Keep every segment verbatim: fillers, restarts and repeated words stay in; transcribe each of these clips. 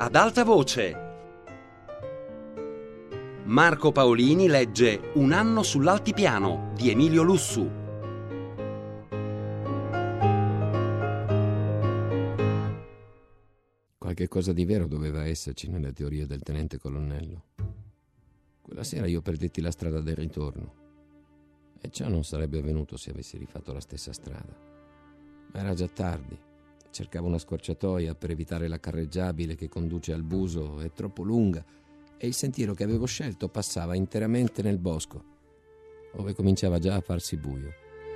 ad alta voce. Marco Paolini legge Un anno sull'altipiano di Emilio Lussu. Qualche cosa di vero doveva esserci nelle teorie del tenente colonnello. Quella sera io perdetti la strada del ritorno e ciò non sarebbe avvenuto se avessi rifatto la stessa strada. Ma era già tardi. Cercavo una scorciatoia per evitare la carreggiabile che conduce al Buso, è troppo lunga, e il sentiero che avevo scelto passava interamente nel bosco, dove cominciava già a farsi buio.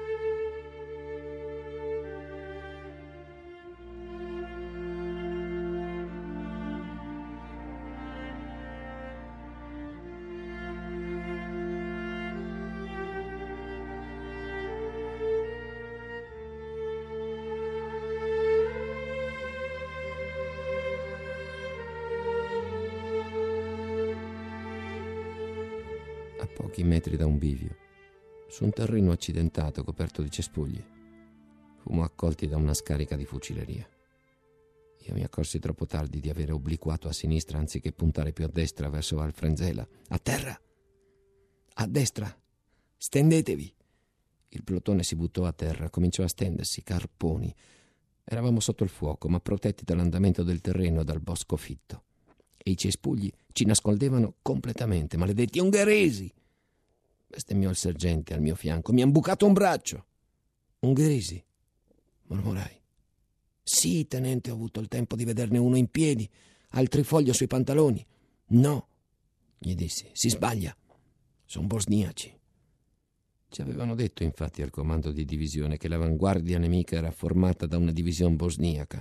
A pochi metri da un bivio, su un terreno accidentato coperto di cespugli, fummo accolti da una scarica di fucileria. Io mi accorsi troppo tardi di avere obliquato a sinistra anziché puntare più a destra verso Alfrenzela. A terra! A destra! Stendetevi! Il plotone si buttò a terra, cominciò a stendersi, carponi. Eravamo sotto il fuoco, ma protetti dall'andamento del terreno e dal bosco fitto. E i cespugli ci nascondevano completamente. Maledetti ungheresi! Bestemmiò il sergente al mio fianco. Mi han bucato un braccio. Ungheresi? Mormorai. Sì, tenente, ho avuto il tempo di vederne uno in piedi, al trifoglio sui pantaloni. No, gli dissi, si sbaglia. Sono bosniaci. Ci avevano detto, infatti, al comando di divisione che l'avanguardia nemica era formata da una divisione bosniaca.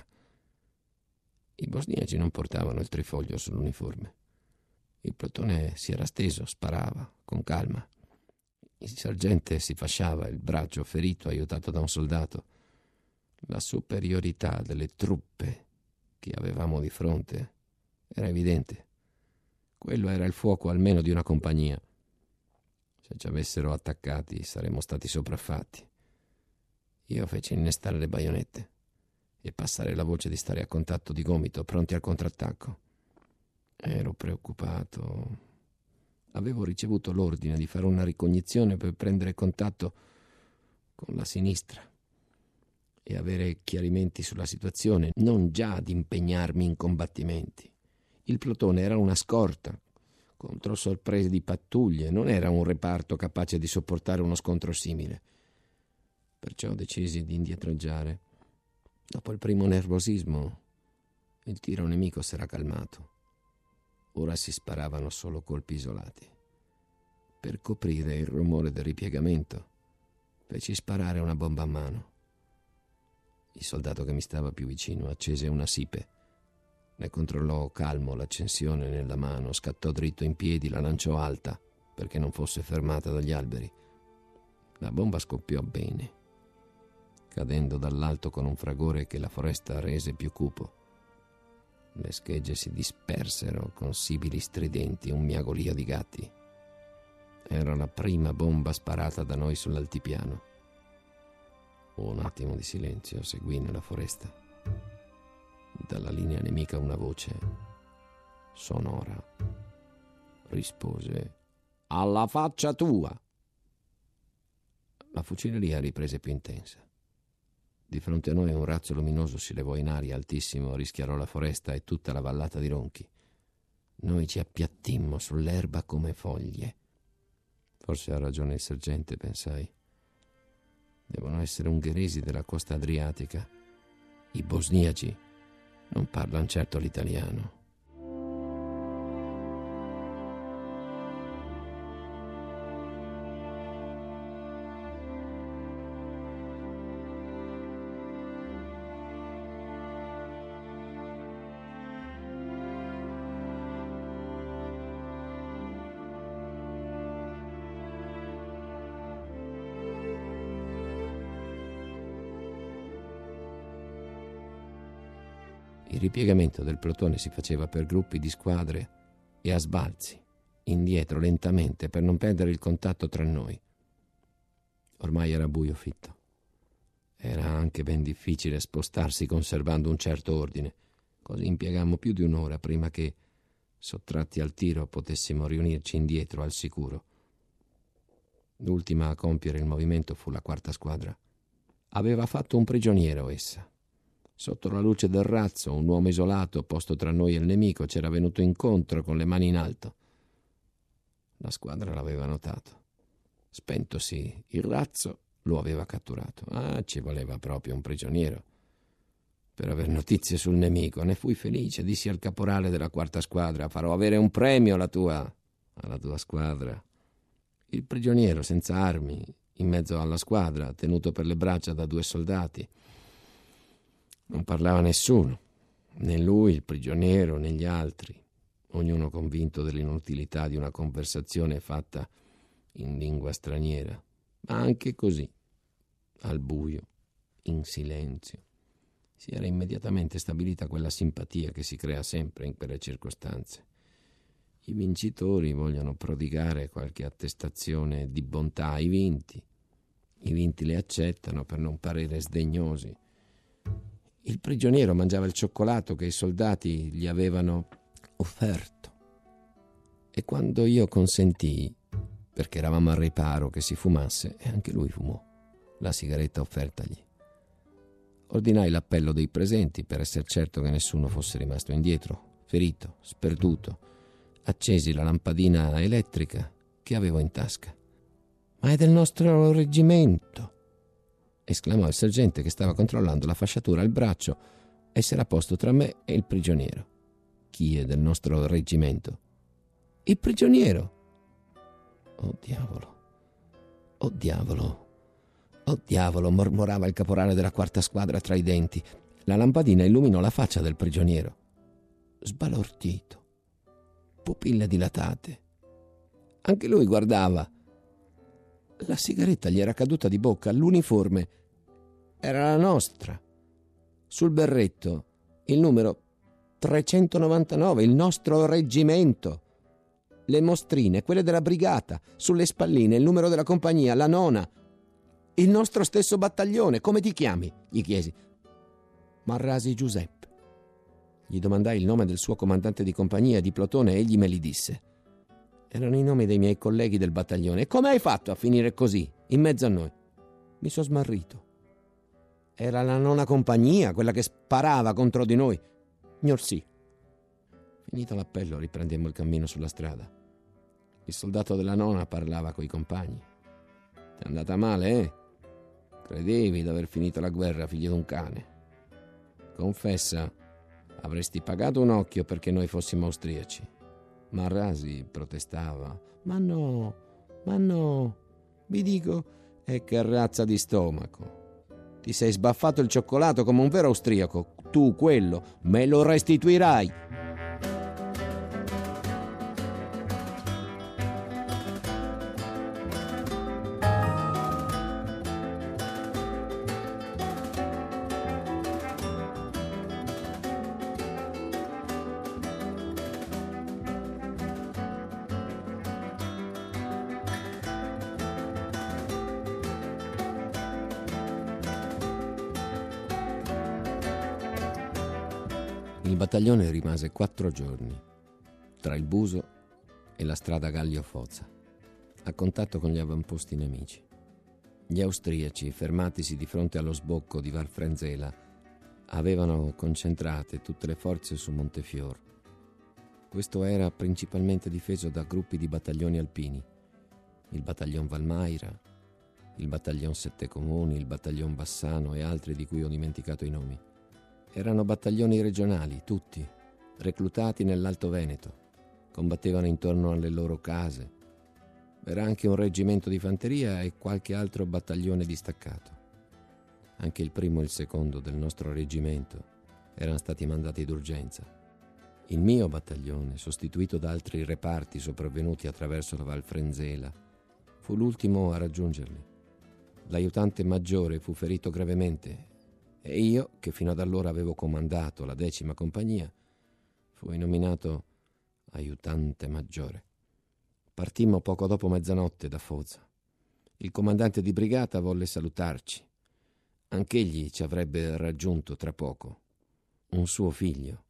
I bosniaci non portavano il trifoglio sull'uniforme. Il plotone si era steso, sparava, con calma. Il sergente si fasciava il braccio ferito, aiutato da un soldato. La superiorità delle truppe che avevamo di fronte era evidente. Quello era il fuoco almeno di una compagnia. Se ci avessero attaccati saremmo stati sopraffatti. Io feci innestare le baionette e passare la voce di stare a contatto di gomito, pronti al contrattacco. Ero preoccupato. Avevo ricevuto l'ordine di fare una ricognizione per prendere contatto con la sinistra e avere chiarimenti sulla situazione, non già ad impegnarmi in combattimenti. Il plotone era una scorta contro sorprese di pattuglie, non era un reparto capace di sopportare uno scontro simile. Perciò decisi di indietreggiare. Dopo il primo nervosismo, il tiro nemico s'era calmato. Ora si sparavano solo colpi isolati. Per coprire il rumore del ripiegamento, feci sparare una bomba a mano. Il soldato che mi stava più vicino accese una sipe. Ne controllò calmo l'accensione nella mano, scattò dritto in piedi, la lanciò alta perché non fosse fermata dagli alberi. La bomba scoppiò bene, cadendo dall'alto con un fragore che la foresta rese più cupo. Le schegge si dispersero con sibili stridenti, un miagolio di gatti. Era la prima bomba sparata da noi sull'altipiano. Un attimo di silenzio seguì nella foresta. Dalla linea nemica una voce sonora rispose: «Alla faccia tua!» La fucileria riprese più intensa. Di fronte a noi un razzo luminoso si levò in aria altissimo, rischiarò la foresta e tutta la vallata di Ronchi. Noi ci appiattimmo sull'erba come foglie. Forse ha ragione il sergente, pensai. Devono essere ungheresi della costa adriatica. I bosniaci non parlano certo l'italiano. Il ripiegamento del plotone si faceva per gruppi di squadre e a sbalzi, indietro lentamente per non perdere il contatto tra noi. Ormai era buio fitto. Era anche ben difficile spostarsi conservando un certo ordine, Così impiegammo più di un'ora prima che, sottratti al tiro, potessimo riunirci indietro al sicuro. L'ultima a compiere il movimento fu la quarta squadra. Aveva fatto un prigioniero essa. Sotto la luce del razzo, un uomo isolato, posto tra noi e il nemico, c'era venuto incontro con le mani in alto. La squadra l'aveva notato. Spentosi il razzo, lo aveva catturato. Ah, ci voleva proprio un prigioniero per aver notizie sul nemico. Ne fui felice, dissi al caporale della quarta squadra: farò avere un premio alla tua, alla tua squadra. Il prigioniero, senza armi, in mezzo alla squadra, tenuto per le braccia da due soldati. Non parlava nessuno, né lui, il prigioniero, né gli altri, ognuno convinto dell'inutilità di una conversazione fatta in lingua straniera, ma anche così, al buio, in silenzio, si era immediatamente stabilita quella simpatia che si crea sempre in quelle circostanze. I vincitori vogliono prodigare qualche attestazione di bontà ai vinti. I vinti le accettano per non parere sdegnosi. Il prigioniero mangiava il cioccolato che i soldati gli avevano offerto. E quando io consentii, perché eravamo al riparo che si fumasse, e anche lui fumò la sigaretta offertagli. Ordinai l'appello dei presenti per essere certo che nessuno fosse rimasto indietro, ferito, sperduto. Accesi la lampadina elettrica che avevo in tasca. «Ma è del nostro reggimento!» esclamò il sergente che stava controllando la fasciatura al braccio e s'era posto tra me e il prigioniero. «Chi è del nostro reggimento?» «Il prigioniero!» «Oh diavolo! Oh diavolo! Oh diavolo!» mormorava il caporale della quarta squadra tra i denti. La lampadina illuminò la faccia del prigioniero. Sbalordito, pupille dilatate. Anche lui guardava. La sigaretta gli era caduta di bocca. L'uniforme era la nostra. Sul berretto il numero trecentonovantanove, il nostro reggimento. Le mostrine, quelle della brigata. Sulle spalline il numero della compagnia, la nona. Il nostro stesso battaglione. «Come ti chiami?» gli chiesi. «Marrasi Giuseppe». Gli domandai il nome del suo comandante di compagnia e di plotone e egli me li disse. Erano i nomi dei miei colleghi del battaglione. «E come hai fatto a finire così, in mezzo a noi?» «Mi sono smarrito. Era la nona compagnia, quella che sparava contro di noi». «Gnorsì». Finito l'appello riprendemmo il cammino sulla strada. Il soldato della nona parlava coi compagni. «Ti è andata male, eh? Credevi d'aver finito la guerra, figlio d'un cane. Confessa, avresti pagato un occhio perché noi fossimo austriaci». Marrasi protestava. «Ma no, ma no, vi dico, e che razza di stomaco. Ti sei sbaffato il cioccolato come un vero austriaco. Tu quello me lo restituirai». Il battaglione rimase quattro giorni, tra il Buso e la strada Gallio-Foza, a contatto con gli avamposti nemici. Gli austriaci, fermatisi di fronte allo sbocco di Valfrenzela, avevano concentrate tutte le forze su Montefior. Questo era principalmente difeso da gruppi di battaglioni alpini, il battaglion Valmaira, il battaglion Sette Comuni, il battaglion Bassano e altri di cui ho dimenticato i nomi. Erano battaglioni regionali, tutti, reclutati nell'Alto Veneto. Combattevano intorno alle loro case. Era anche un reggimento di fanteria e qualche altro battaglione distaccato. Anche il primo e il secondo del nostro reggimento erano stati mandati d'urgenza. Il mio battaglione, sostituito da altri reparti sopravvenuti attraverso la Valfrenzela, fu l'ultimo a raggiungerli. L'aiutante maggiore fu ferito gravemente e io, che fino ad allora avevo comandato la decima compagnia, fui nominato aiutante maggiore. Partimmo poco dopo mezzanotte da Foza. Il comandante di brigata volle salutarci. Anch'egli ci avrebbe raggiunto tra poco. Un suo figlio,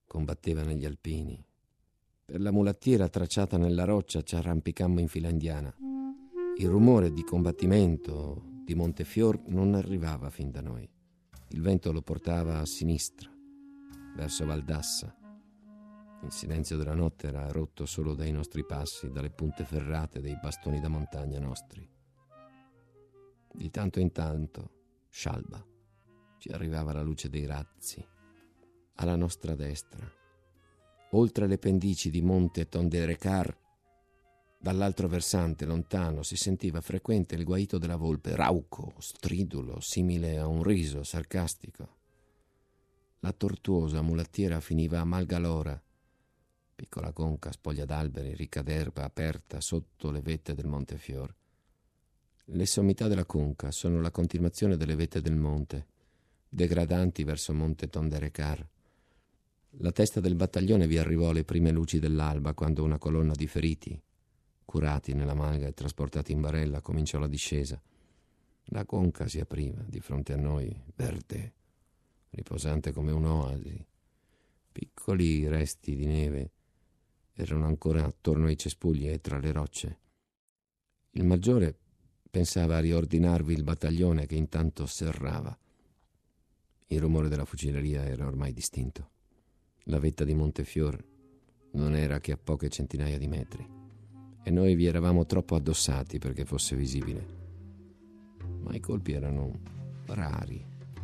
combatteva negli alpini. Per la mulattiera tracciata nella roccia ci arrampicammo in fila indiana. Il rumore di combattimento di Montefior non arrivava fin da noi. Il vento lo portava a sinistra, verso Valdassa. Il silenzio della notte era rotto solo dai nostri passi, dalle punte ferrate dei bastoni da montagna nostri. Di tanto in tanto, scialba, ci arrivava la luce dei razzi. Alla nostra destra, oltre le pendici di Monte Tonderecar, dall'altro versante, lontano, si sentiva frequente il guaito della volpe, rauco, stridulo, simile a un riso sarcastico. La tortuosa mulattiera finiva a Malgalora, piccola conca spoglia d'alberi, ricca d'erba aperta sotto le vette del Montefior. Le sommità della conca sono la continuazione delle vette del monte, degradanti verso Monte Tonderecar. La testa del battaglione vi arrivò alle prime luci dell'alba, quando una colonna di feriti, curati nella malga e trasportati in barella, cominciò la discesa. La conca si apriva di fronte a noi, verde, riposante come un'oasi. Piccoli resti di neve erano ancora attorno ai cespugli e tra le rocce. Il maggiore pensava a riordinarvi il battaglione, che intanto serrava. Il rumore della fucileria era ormai distinto. La vetta di Montefior non era che a poche centinaia di metri e noi vi eravamo troppo addossati perché fosse visibile. Ma i colpi erano rari.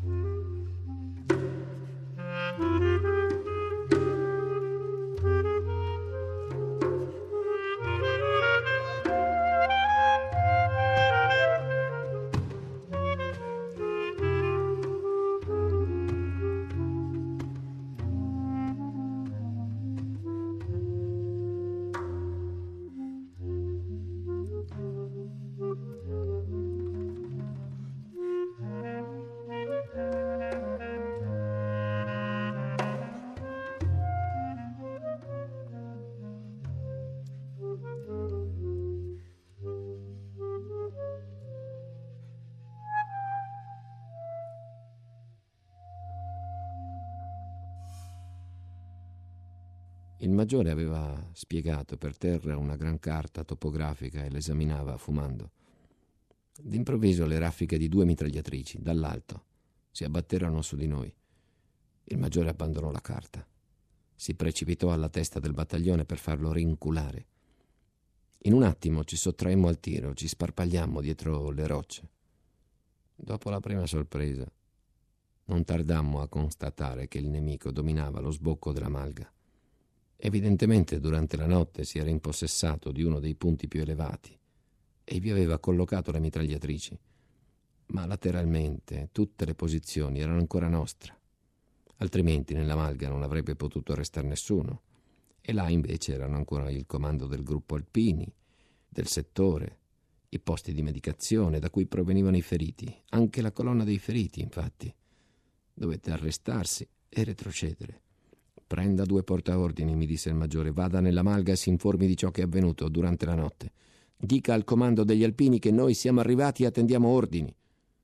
Il maggiore aveva spiegato per terra una gran carta topografica e l'esaminava fumando. D'improvviso le raffiche di due mitragliatrici, dall'alto, si abbatterono su di noi. Il maggiore abbandonò la carta. Si precipitò alla testa del battaglione per farlo rinculare. In un attimo ci sottraemmo al tiro, ci sparpagliammo dietro le rocce. Dopo la prima sorpresa, non tardammo a constatare che il nemico dominava lo sbocco della malga. Evidentemente durante la notte si era impossessato di uno dei punti più elevati e vi aveva collocato le mitragliatrici, ma lateralmente tutte le posizioni erano ancora nostre, altrimenti nella malga non avrebbe potuto restare nessuno, e là invece erano ancora il comando del gruppo alpini, del settore, i posti di medicazione da cui provenivano i feriti, anche la colonna dei feriti, infatti. Dovette arrestarsi e retrocedere. «Prenda due portaordini», mi disse il maggiore, «vada nella malga e si informi di ciò che è avvenuto durante la notte. Dica al comando degli alpini che noi siamo arrivati e attendiamo ordini».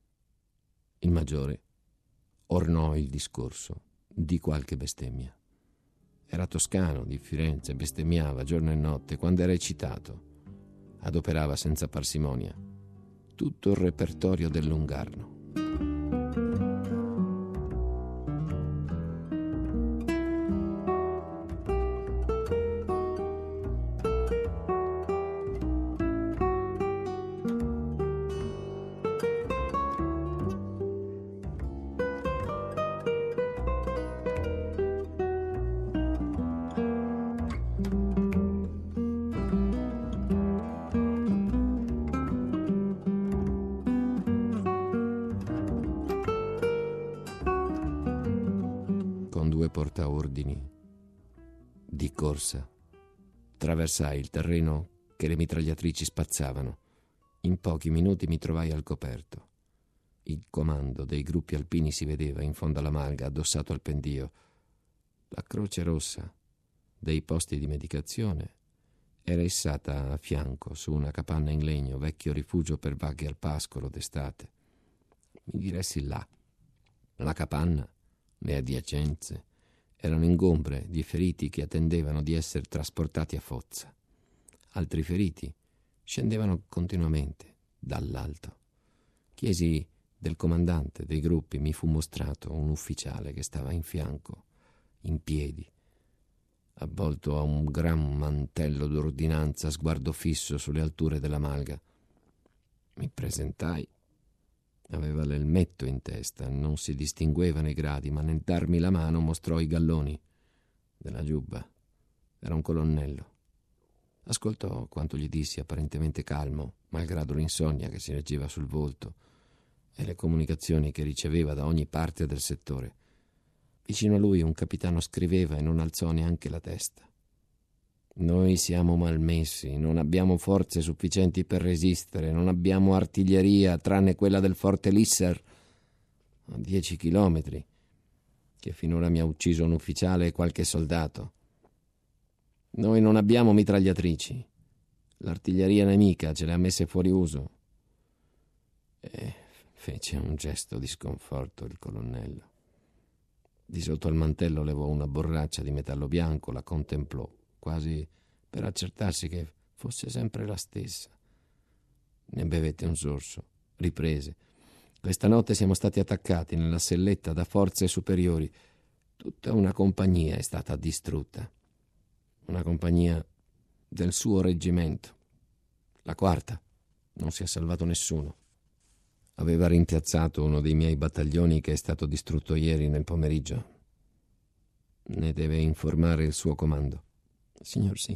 Il maggiore ornò il discorso di qualche bestemmia. Era toscano, di Firenze, bestemmiava giorno e notte. Quando era eccitato, adoperava senza parsimonia tutto il repertorio dell'ungarno. Portaordini di corsa traversai il terreno che le mitragliatrici spazzavano. In pochi minuti mi trovai al coperto. Il comando dei gruppi alpini si vedeva in fondo alla malga, addossato al pendio. La croce rossa dei posti di medicazione era issata a fianco su una capanna in legno, vecchio rifugio per vaghe al pascolo d'estate. Mi diressi là. La capanna, le adiacenze Erano ingombre di feriti che attendevano di essere trasportati a Foggia. Altri feriti scendevano continuamente dall'alto. Chiesi del comandante dei gruppi, mi fu mostrato un ufficiale che stava in fianco, in piedi, avvolto a un gran mantello d'ordinanza, sguardo fisso sulle alture della malga. Mi presentai. Aveva l'elmetto in testa, non si distinguevano i gradi, ma nel darmi la mano mostrò i galloni della giubba. Era un colonnello. Ascoltò quanto gli dissi, apparentemente calmo, malgrado l'insonnia che si leggeva sul volto e le comunicazioni che riceveva da ogni parte del settore. Vicino a lui un capitano scriveva e non alzò neanche la testa. Noi siamo malmessi, non abbiamo forze sufficienti per resistere, non abbiamo artiglieria tranne quella del forte Lisser a dieci chilometri, che finora mi ha ucciso un ufficiale e qualche soldato. Noi non abbiamo mitragliatrici, l'artiglieria nemica ce le ha messe fuori uso. E fece un gesto di sconforto il colonnello. Di sotto al mantello levò una borraccia di metallo bianco, la contemplò, quasi per accertarsi che fosse sempre la stessa. Ne bevette un sorso, riprese. Questa notte siamo stati attaccati nella selletta da forze superiori. Tutta una compagnia è stata distrutta. Una compagnia del suo reggimento. La quarta. Non si è salvato nessuno. Aveva rimpiazzato uno dei miei battaglioni che è stato distrutto ieri nel pomeriggio. Ne deve informare il suo comando. Signor sì.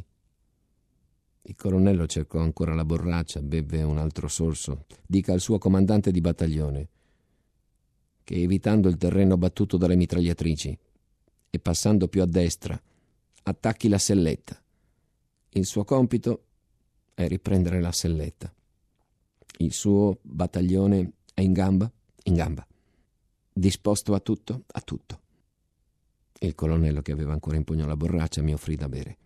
Il colonnello cercò ancora la borraccia, bevve un altro sorso. Dica al suo comandante di battaglione che, evitando il terreno battuto dalle mitragliatrici e passando più a destra, attacchi la selletta. Il suo compito è riprendere la selletta. Il suo battaglione è in gamba? In gamba. Disposto a tutto? A tutto. Il colonnello, che aveva ancora in pugno la borraccia, mi offrì da bere.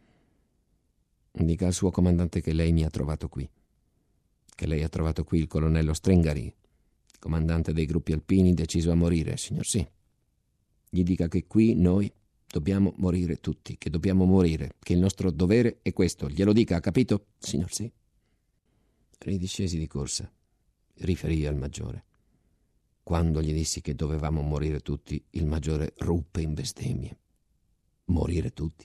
Dica al suo comandante che lei mi ha trovato qui. Che lei ha trovato qui il colonnello Strengari, comandante dei gruppi alpini deciso a morire, signor sì. Gli dica che qui noi dobbiamo morire tutti, che dobbiamo morire, che il nostro dovere è questo. Glielo dica, ha capito? Signor sì. Ridiscesi di corsa. Riferii al maggiore. Quando gli dissi che dovevamo morire tutti, il maggiore ruppe in bestemmie. Morire tutti?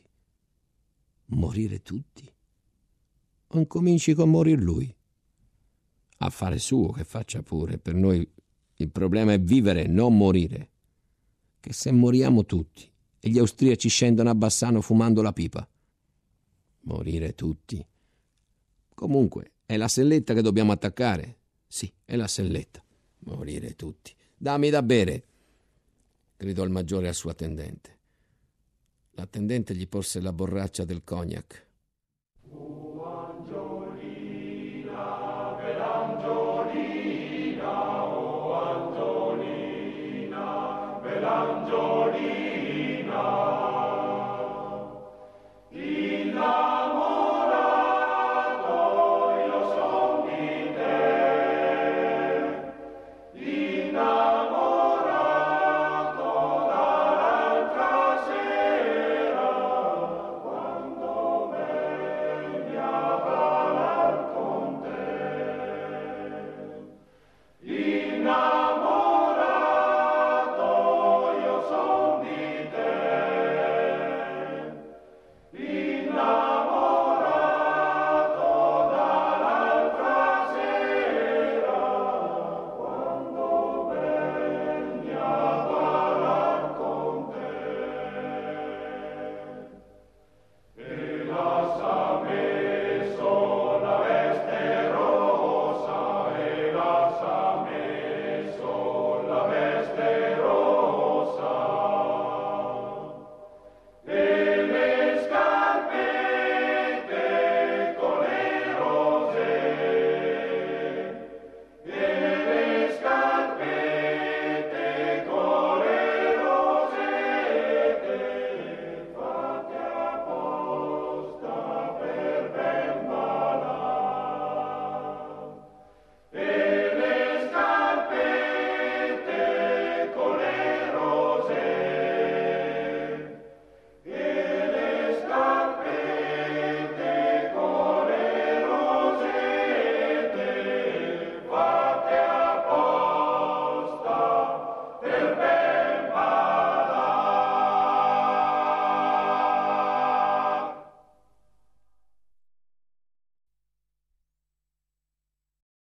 Morire tutti? O incominci con morir lui? Affare suo, che faccia pure. Per noi il problema è vivere, non morire. Che se moriamo tutti e gli austriaci scendono a Bassano fumando la pipa. Morire tutti. Comunque, è la selletta che dobbiamo attaccare. Sì, è la selletta. Morire tutti. Dammi da bere, gridò il maggiore al suo attendente. L'attendente gli porse la borraccia del cognac. Belangio